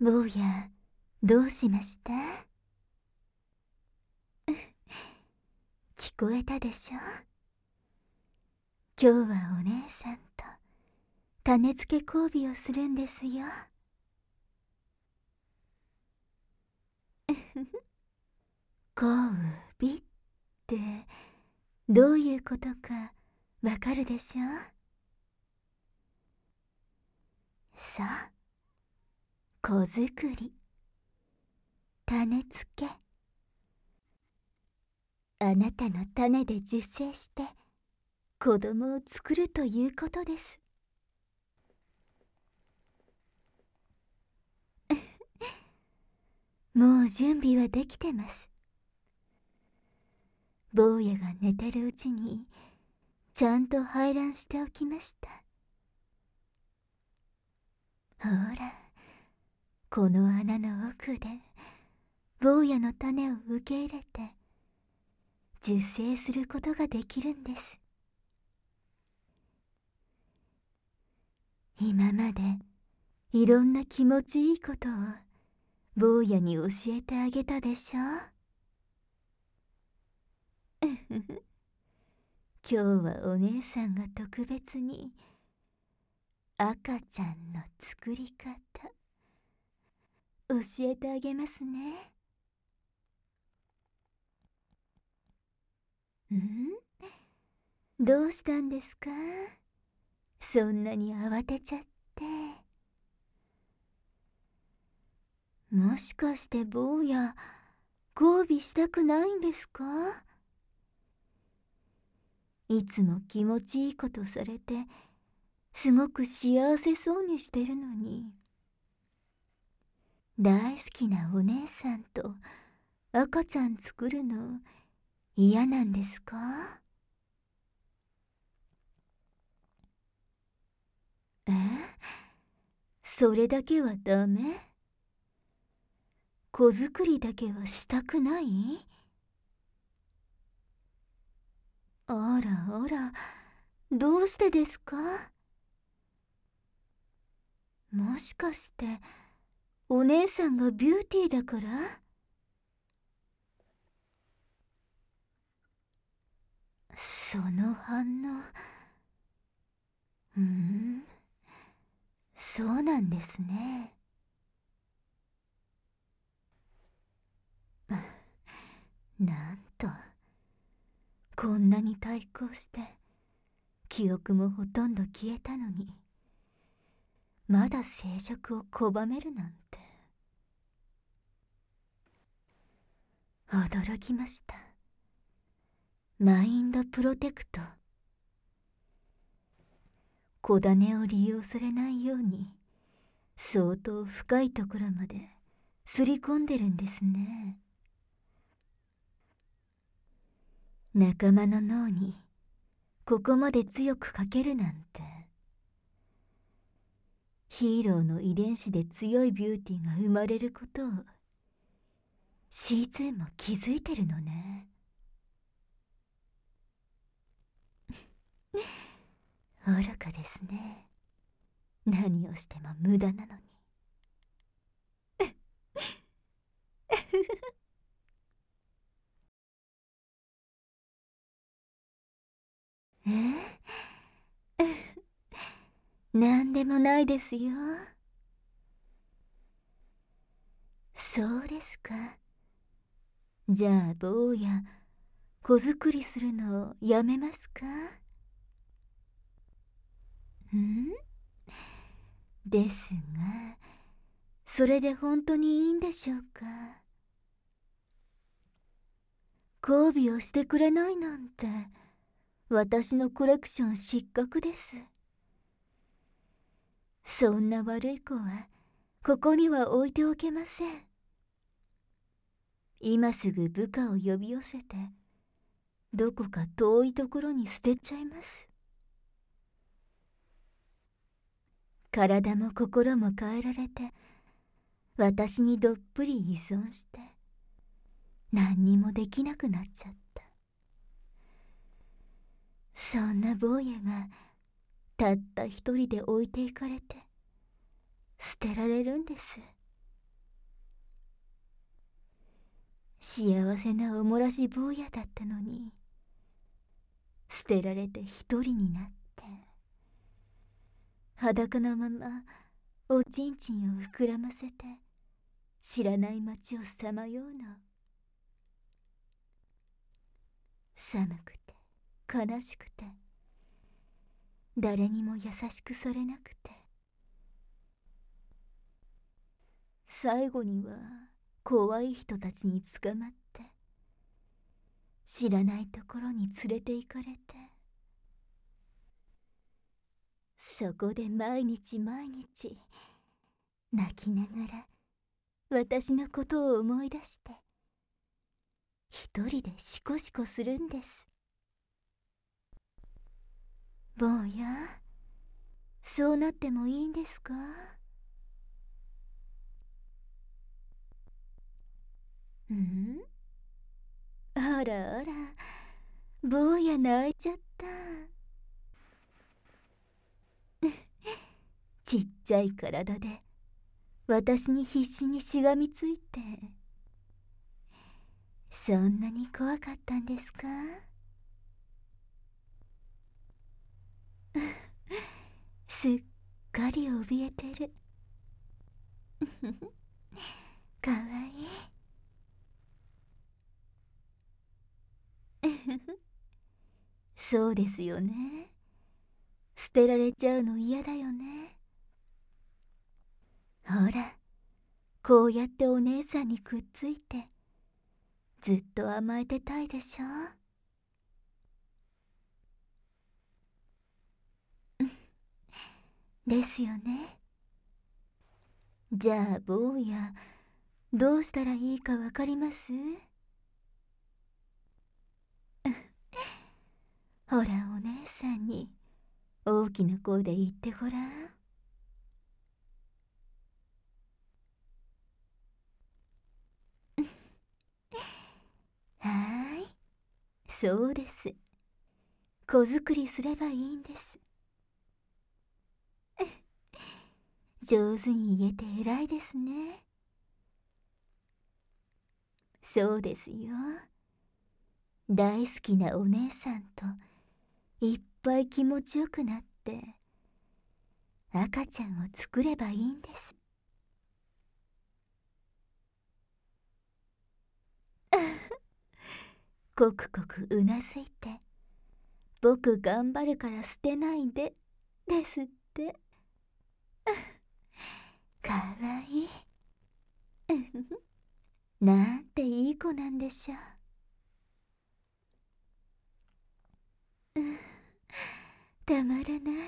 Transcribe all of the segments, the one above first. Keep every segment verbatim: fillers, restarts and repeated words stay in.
坊や、どうしました？聞こえたでしょ？今日はお姉さんと種付け交尾をするんですよ。交尾ってどういうことかわかるでしょ？さあ、子作り、種付け。あなたの種で受精して子供を作るということです。もう準備はできてます。坊やが寝てるうちにちゃんと排卵しておきました。ほら、この穴の奥で坊やの種を受け入れて受精することができるんです。今までいろんな気持ちいいことを坊やに教えてあげたでしょ？今日はお姉さんが特別に赤ちゃんの作り方教えてあげますね。ん？どうしたんですか？そんなに慌てちゃって。もしかして坊や交尾したくないんですか？いつも気持ちいいことされてすごく幸せそうにしてるのに、大好きなお姉さんと赤ちゃん作るの嫌なんですか？え？それだけはダメ？子作りだけはしたくない？あらあら、どうしてですか？もしかしてお姉さんがビューティーだから？その反応、うーん、そうなんですね。なんと、こんなに対抗して記憶もほとんど消えたのにまだ生殖を拒めるなんて。驚きました。マインドプロテクト。子種を利用されないように相当深いところまですり込んでるんですね。仲間の脳にここまで強くかけるなんて。ヒーローの遺伝子で強いビューティーが生まれることを シーツー も気づいてるのね。愚かですね。何をしても無駄なのに。え？なんでもないですよ。そうですか。じゃあ坊や、子作りするのをやめますか？ん？ですが、それで本当にいいんでしょうか？交尾をしてくれないなんて私のコレクション失格です。そんな悪い子はここには置いておけません。今すぐ部下を呼び寄せてどこか遠いところに捨てちゃいます。体も心も変えられて私にどっぷり依存して何にもできなくなっちゃった。そんな坊やがたった一人で置いていかれて捨てられるんです。 幸せなおもらし坊やだったのに、捨てられて一人になって、裸のままおちんちんを膨らませて知らない街をさまようの。寒くて悲しくて、誰にも優しくされなくて、最後には怖い人たちに捕まって、知らないところに連れて行かれて、そこで毎日毎日泣きながら私のことを思い出して、一人でシコシコするんです。坊や、そうなってもいいんですか？ん？あらあら、坊や泣いちゃった。ちっちゃい体で私に必死にしがみついて、そんなに怖かったんですか？すっかり怯えてる。かわいい。そうですよね。捨てられちゃうの嫌だよね。ほら、こうやってお姉さんにくっついてずっと甘えてたいでしょ。ですよね。じゃあ坊や、どうしたらいいかわかります？ほら、お姉さんに大きな声で言ってごらん。はーい、そうです。子作りすればいいんです。上手に言えて偉いですね。そうですよ。大好きなお姉さんといっぱい気持ちよくなって赤ちゃんを作ればいいんです。コクコクうなずいて、僕頑張るから捨てないでですって。かわいい。なんていい子なんでしょう。たまらない。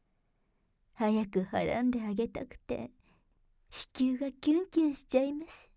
早くはらんであげたくて子宮がキュンキュンしちゃいます。